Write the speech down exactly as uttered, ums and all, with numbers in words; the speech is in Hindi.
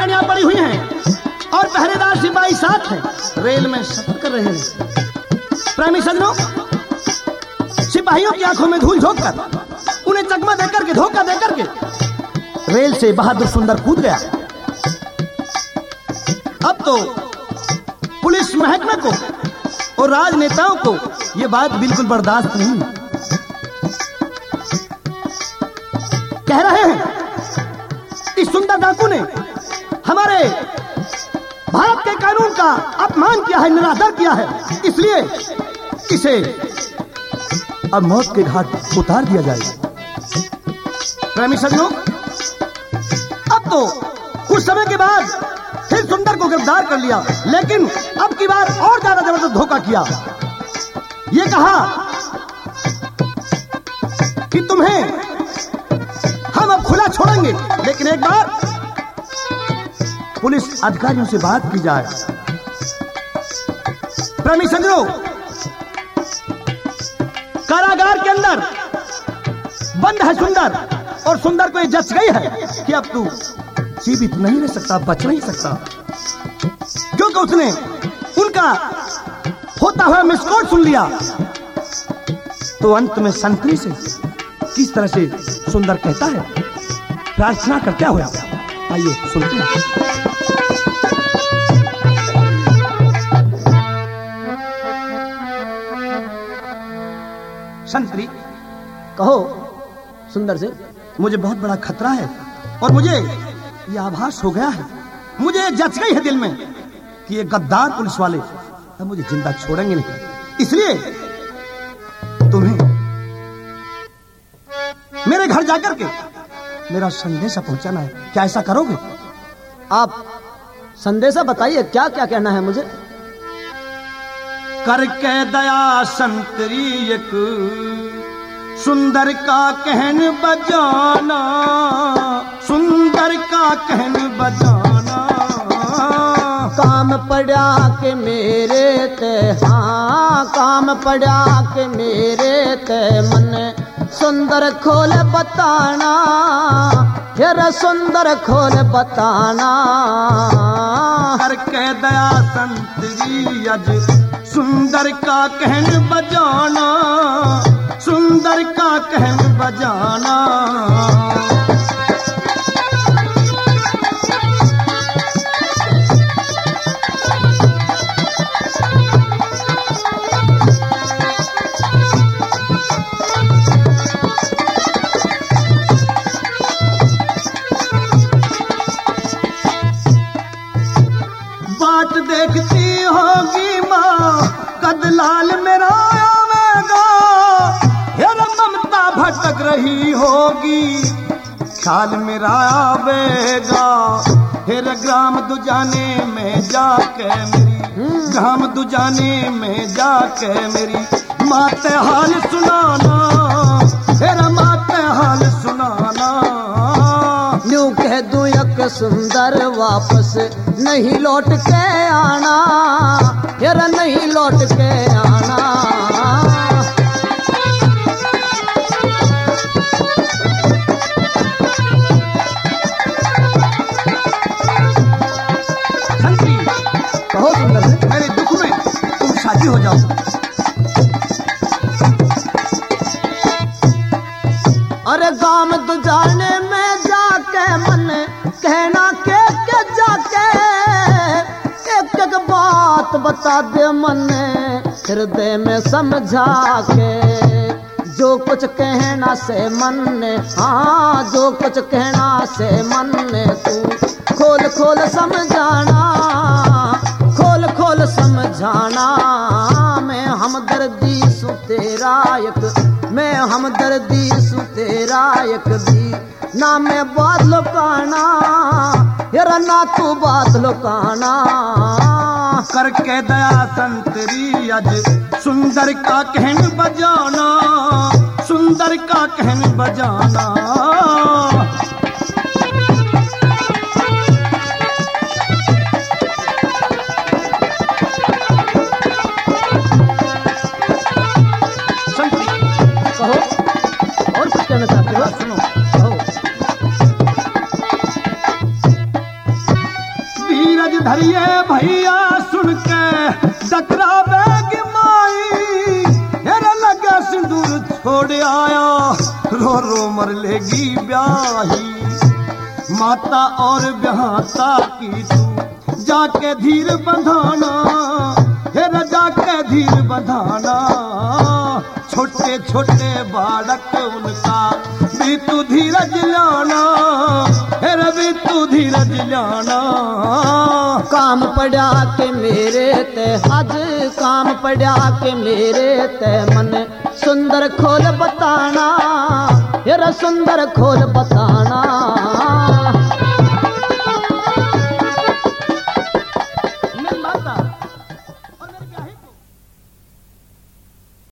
गाड़ियां पड़ी हुई हैं और पहरेदार सिपाही साथ हैं, रेल में सफर कर रहे हैं। प्रेमी सज्जनों, सिपाहियों की आंखों में धूल झोंक कर, उन्हें चकमा देकर के, धोखा देकर के रेल से बहादुर सुंदर कूद गया। अब तो पुलिस महकमे को और राजनेताओं को यह बात बिल्कुल बर्दाश्त नहीं। कह रहे हैं इस सुंदर डाकू ने हमारे भारत के कानून का अपमान किया है, निरादर किया है, इसलिए इसे अब मौत के घाट उतार दिया जाएगा। प्रेमी सज्जनों, अब तो कुछ समय के बाद फिर सुंदर को गिरफ्तार कर लिया, लेकिन अब की बार और ज्यादा जबरदस्त धोखा किया। ये कहा कि तुम्हें हम अब खुला छोड़ेंगे, लेकिन एक बार पुलिस अधिकारियों से बात की जाए। प्रेमी सज्जनों, कारागार के अंदर बंद है सुंदर, और सुंदर को ये जच गई है कि अब तू जीवित नहीं रह सकता, बच नहीं सकता, क्योंकि उसने उनका होता हुआ मिसकोट सुन लिया। तो अंत में संतरी से किस तरह से सुंदर कहता है, प्रार्थना करता हुआ। आइए सुनते हैं। संतरी, कहो सुंदर से। मुझे बहुत बड़ा खतरा है और मुझे यह आभास हो गया है, मुझे ये जच गई है दिल में कि ये गद्दार पुलिस वाले अब मुझे जिंदा छोड़ेंगे नहीं, इसलिए तुम्हें मेरे घर जाकर के मेरा संदेशा पहुंचाना है। क्या ऐसा करोगे? आप संदेशा बताइए, क्या क्या कहना है मुझे। करके दया संतरी एक सुंदर का कहन बजाना, सुंदर का कहन बजाना। काम पड़ा के मेरे ते, हाँ काम पड़ा के मेरे ते मन सुंदर खोल बताना, फिर सुंदर खोल बताना। करके दया संतरी अज सुंदर का कहन बजाना, सुंदर का कहन बजाना। बाट देखती होगी माँ, कद लाल मेरा आवेगा, हेर ममता भटक रही होगी, ख्याल मेरा आवेगा। हेर ग्राम दुजाने में जाके मेरी, ग्राम दुजाने में जाके मेरी माते हाल सुनाना, हेर माते हाल सुनाना। यूं कह दूं एक सुंदर वापस नहीं लौट के आना, यार नहीं लौट के आना। कहो सुंदर से, मेरे दुख में तुम शादी हो जाओ। अरे गाम दुजाने में जाके मन कहना के के जाके, एक एक बात बता दे मन हृदय में समझा के। जो कुछ कहना से मन ने, हाँ जो कुछ कहना से मन ने, तू खोल खोल समझाना, खोल खोल समझाना। मैं हमदर्दी सु तेरा एक, मैं हमदर्दी सु तेरा एक भी ना मैं बात लुकाना, यार ना तू बात लुकाना। करके दया संतरी अज सुंदर का कहन बजाना, सुंदर का कहन बजाना। कहो और कुछ कहना चाहते हो? सुनो, कहो। भैया सुन के डकरा बैग माई, हेरा लगा सिंदूर छोड़ आया, रो रो मर लेगी ब्याही। माता और ब्याहता की तू जाके धीर बंधाना, हेरा जाके धीर बंधाना। छोटे छोटे बालक उनका भी तू धीरज लाना, हेरा भी तू धीरज लाना। काम पड़ा के मेरे ते आज काम पड़ा के मेरे ते मन सुंदर खोल बताना, हेरा सुंदर खोल बता